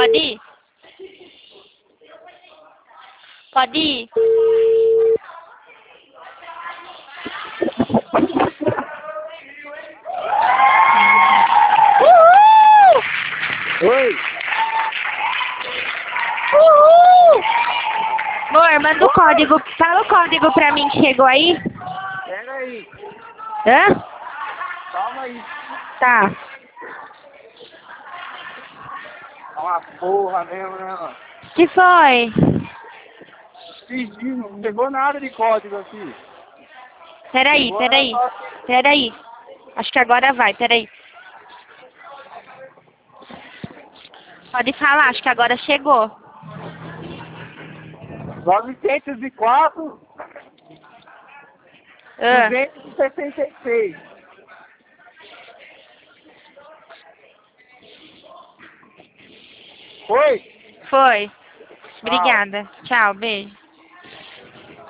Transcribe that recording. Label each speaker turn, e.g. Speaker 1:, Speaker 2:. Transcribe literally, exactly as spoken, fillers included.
Speaker 1: Pode ir? Pode ir? Uhul!
Speaker 2: Oi!
Speaker 1: Uhul! Amor, manda o código. Fala o código pra mim que chegou aí.
Speaker 2: Pera aí.
Speaker 1: Hã?
Speaker 2: Calma aí.
Speaker 1: Tá.
Speaker 2: É uma porra mesmo, né, mano?
Speaker 1: Que foi?
Speaker 2: Fingindo, não chegou nada de código aqui.
Speaker 1: Peraí,
Speaker 2: Chegou
Speaker 1: peraí.
Speaker 2: só-
Speaker 1: Peraí. Acho que agora vai, peraí. Pode falar, acho que agora chegou.
Speaker 2: novecentos e quatro,
Speaker 1: Ah,
Speaker 2: duzentos e sessenta e seis. Foi?
Speaker 1: foi.
Speaker 2: Tchau.
Speaker 1: Obrigada. Tchau, beijo.